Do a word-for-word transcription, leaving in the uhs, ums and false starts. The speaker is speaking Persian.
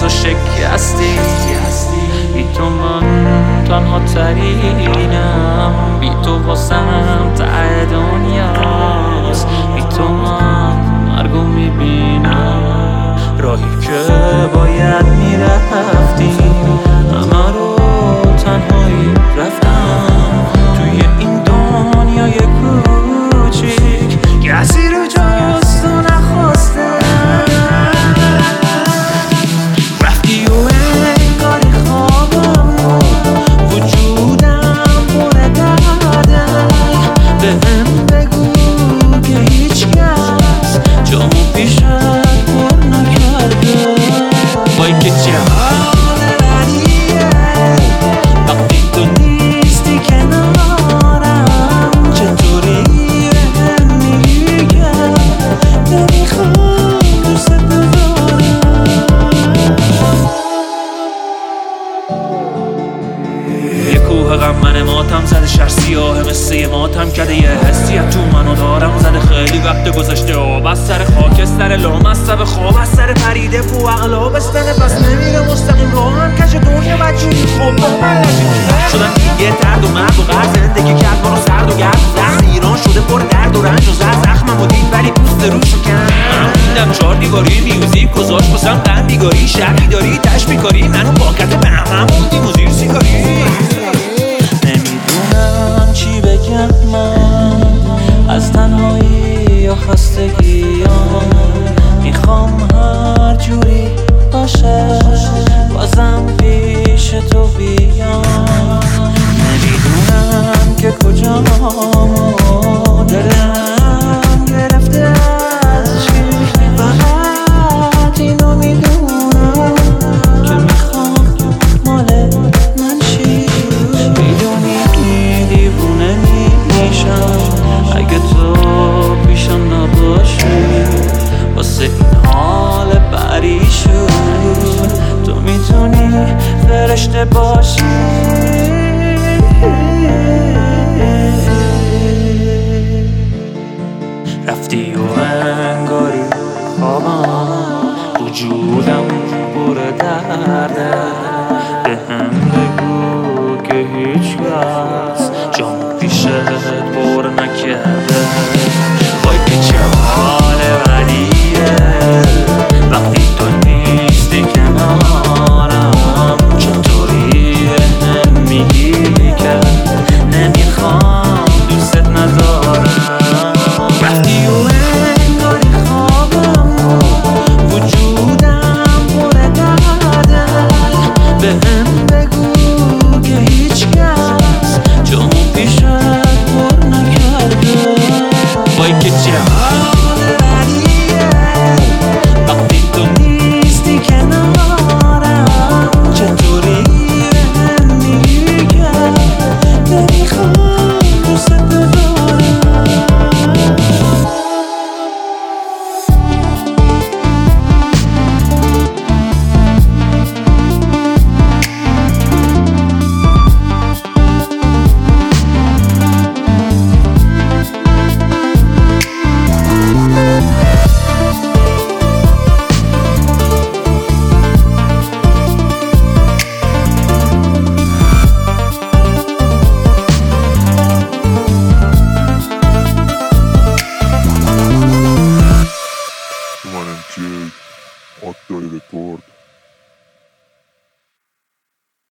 تو شکستی. بی تو من تنها ترینم، بی تو واسم ته دنیاست. بی تو من مرگو میبینم، راهی که باید میرفتیم همه رو تنهایی رفتم. توی این دنیای کوچیک کسی رو جز تو نخواستم. رفتی و انگاری خوابم وجودم پر درده. بهم بگو که هیچ کس جامو پیشت پر نکرده. وای که چه حال بدیه وقتی تو نیستی کنارم. چطوری بهم میگی که نمیخوام دوست بدارم. یه کوه غم من ماتم زده، شهر سیاه مثل یه ماتم کده. یه حسی تو منو دارم زده، خیلی وقت گذاشته آب از سر خاکستر لامصب خواب از سر پریده بو عقلا بستنه. پس نمیره مستقیم راهم کش دنیا بدجوری خوب با من شدم دیگه. درد و مرد و غر زندگی کرد ما رو سرد و گرد. زخم ایران شده پر درد و رنج و زر. زخمم و دید ولی پوست روشو کن. من موندم چهار دیواری میوزیک گذاشت بسم غم بیگاری. شرقی داری تش بیکاری منو پاکت به هم موندیم و زیر سیگاری. نمیدونم چی بگم من از تنهایی یا خستگیام. میخوام هر جوری باشه بازم پیش تو بیام. نمیدونم که کجام و دلم گرفته از چی. فقط اینو میدونم که میخوام مال من شی. میدونی دیوونه میشم اگه تو پیشم نباشی. واسه این حال پریشون تو میتونی فرشته باشی. رفتی و انگاری خوابم وجودم پر درده. بهم بگو که هیچ کس جامو پیشت پر نکرده. وای که چه حال بدیه وقتی تو نیستی کنارم. چطوری بهم میگی که نمیخوام دوست ندارم. رفتی و انگاری خوابم وجودم پر درده. بهم بگو که هیچ کس جامو پیشت پر نکرده. وای که چه حال بدیه وقتی تو نیستی کنارم. چطوری بهم میگی که نمیخوام دوست بدارم. Human and Jay, Octoy Record.